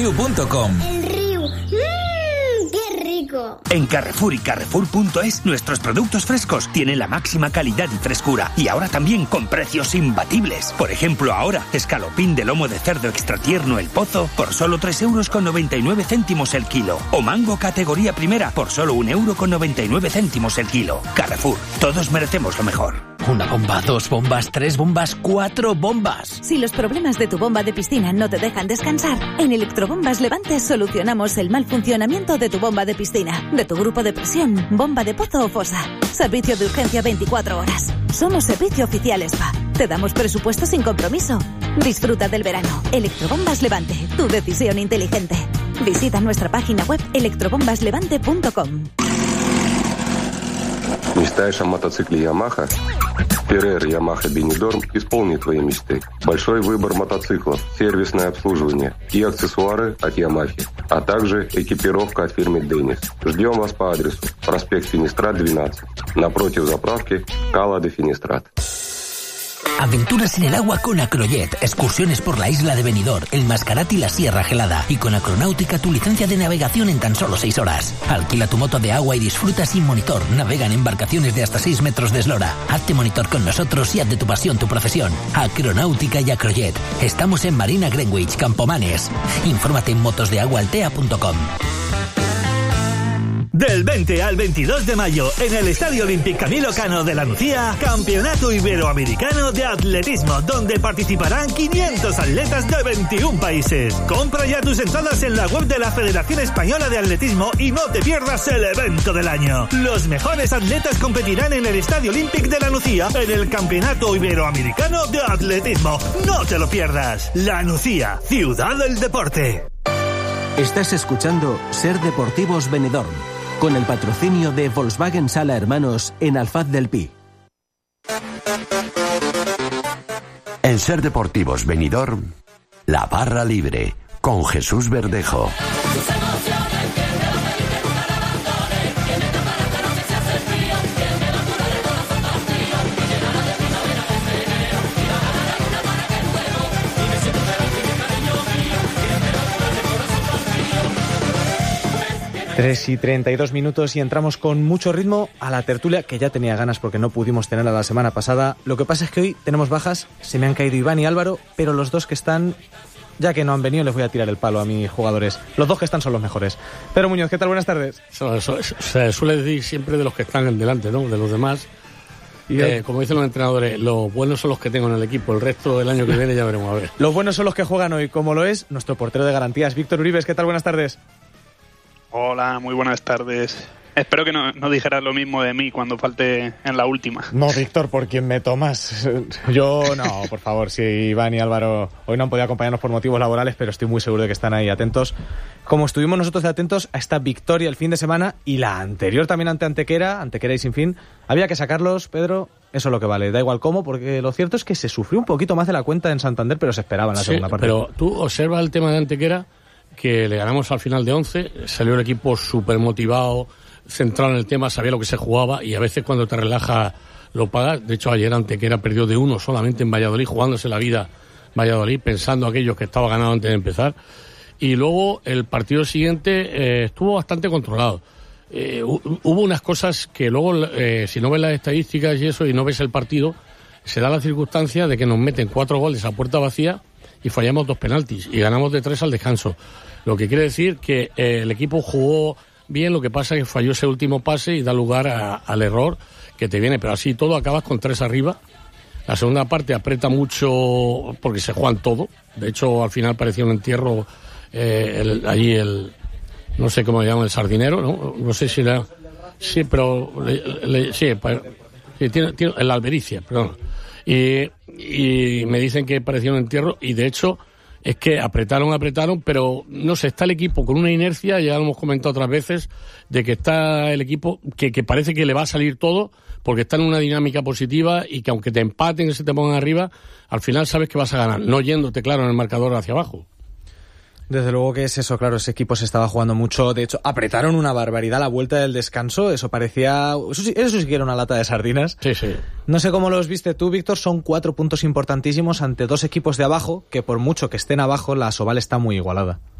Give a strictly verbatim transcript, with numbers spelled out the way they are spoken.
riu punto com. El Riu. ¡Mmm! ¡Qué rico! En Carrefour y Carrefour punto es, nuestros productos frescos tienen la máxima calidad y frescura. Y ahora también con precios imbatibles. Por ejemplo, ahora, escalopín de lomo de cerdo extra tierno El Pozo por solo tres euros con noventa y nueve céntimos el kilo. O mango categoría primera por solo un euro con noventa y nueve céntimos el kilo. Carrefour, todos merecemos lo mejor. Una bomba, dos bombas, tres bombas, cuatro bombas. Si los problemas de tu bomba de piscina no te dejan descansar, en Electrobombas Levante solucionamos el mal funcionamiento de tu bomba de piscina, de tu grupo de presión, bomba de pozo o fosa. Servicio de urgencia veinticuatro horas. Somos servicio oficial Spa. Te damos presupuesto sin compromiso. Disfruta del verano. Electrobombas Levante, tu decisión inteligente. Visita nuestra página web electrobombas levante punto com. Мечтаешь о мотоцикле Yamaha? Ferrer Yamaha Benidorm исполнит твои мечты. Большой выбор мотоциклов, сервисное обслуживание и аксессуары от Yamaha, а также экипировка от фирмы Деннис. Ждем вас по адресу проспект Финистрат двенадцать, напротив заправки Cala de Finestrat. Aventuras en el agua con Acrojet, excursiones por la isla de Benidorm, el Mascarat y la Sierra Gelada. Y con Acronáutica tu licencia de navegación en tan solo seis horas. Alquila tu moto de agua y disfruta sin monitor. Navega en embarcaciones de hasta seis metros de eslora. Hazte monitor con nosotros y haz de tu pasión tu profesión. Acronáutica y Acrojet. Estamos en Marina Greenwich, Campomanes. Infórmate en motosdeaguaaltea punto com. Del veinte al veintidós de mayo, en el Estadio Olímpic Camilo Cano de la Nucía, Campeonato Iberoamericano de Atletismo, donde participarán quinientos atletas de veintiún países. Compra ya tus entradas en la web de la Federación Española de Atletismo y no te pierdas el evento del año. Los mejores atletas competirán en el Estadio Olímpic de la Nucía, en el Campeonato Iberoamericano de Atletismo. No te lo pierdas. La Nucía, ciudad del deporte. Estás escuchando Ser Deportivos Benidorm, con el patrocinio de Volkswagen Sala Hermanos en Alfaz del Pi. En Ser Deportivos Benidorm, la barra libre, con Jesús Verdejo. tres y treinta y dos minutos y entramos con mucho ritmo a la tertulia, que ya tenía ganas porque no pudimos tenerla la semana pasada. Lo que pasa es que hoy tenemos bajas, se me han caído Iván y Álvaro, pero los dos que están, ya que no han venido, les voy a tirar el palo a mis jugadores. Los dos que están son los mejores. Pedro Muñoz, ¿qué tal? Buenas tardes. Se, se, se suele decir siempre de los que están delante, ¿no? De los demás. Y eh, como dicen los entrenadores, los buenos son los que tengo en el equipo, el resto del año que viene ya veremos a ver. Los buenos son los que juegan hoy, como lo es nuestro portero de garantías, Víctor Uribes. ¿Qué tal? Buenas tardes. Hola, muy buenas tardes. Espero que no, no dijeras lo mismo de mí cuando falte en la última. No, Víctor, ¿por quién me tomas? Yo no, por favor, si Iván y Álvaro hoy no han podido acompañarnos por motivos laborales, pero estoy muy seguro de que están ahí atentos. Como estuvimos nosotros de atentos a esta victoria el fin de semana y la anterior también ante Antequera, Antequera y Sinfín, había que sacarlos, Pedro, eso es lo que vale, da igual cómo, porque lo cierto es que se sufrió un poquito más de la cuenta en Santander, pero se esperaba en la sí, segunda parte. Pero tú observas el tema de Antequera, que le ganamos al final de once, salió el equipo súper motivado, centrado en el tema, sabía lo que se jugaba y a veces cuando te relajas lo pagas. De hecho ayer Antequera perdió de uno solamente en Valladolid, jugándose la vida Valladolid, pensando aquellos que estaba ganado antes de empezar. Y luego el partido siguiente eh, estuvo bastante controlado. Eh, hubo unas cosas que luego, eh, si no ves las estadísticas y eso y no ves el partido, se da la circunstancia de que nos meten cuatro goles a puerta vacía y fallamos dos penaltis y ganamos de tres al descanso. Lo que quiere decir que eh, el equipo jugó bien, lo que pasa es que falló ese último pase y da lugar a, al error que te viene, pero así todo acabas con tres arriba. La segunda parte aprieta mucho porque se juegan todo. De hecho, al final parecía un entierro eh, el, allí el, no sé cómo le llaman, el sardinero, ¿no? No sé si era... Sí, pero... Le, le, sí, sí tiene, tiene, la albericia, perdón. Y, y me dicen que parecía un entierro y de hecho es que apretaron, apretaron, pero no sé, está el equipo con una inercia, ya lo hemos comentado otras veces, de que está el equipo que, que parece que le va a salir todo porque está en una dinámica positiva y que aunque te empaten y se te pongan arriba, al final sabes que vas a ganar, no yéndote claro en el marcador hacia abajo. Desde luego que es eso, claro, ese equipo se estaba jugando mucho, de hecho, apretaron una barbaridad la vuelta del descanso, eso parecía, eso sí, eso sí que era una lata de sardinas. Sí, sí. No sé cómo los viste tú, Víctor, son cuatro puntos importantísimos ante dos equipos de abajo, que por mucho que estén abajo, la Asobal está muy igualada.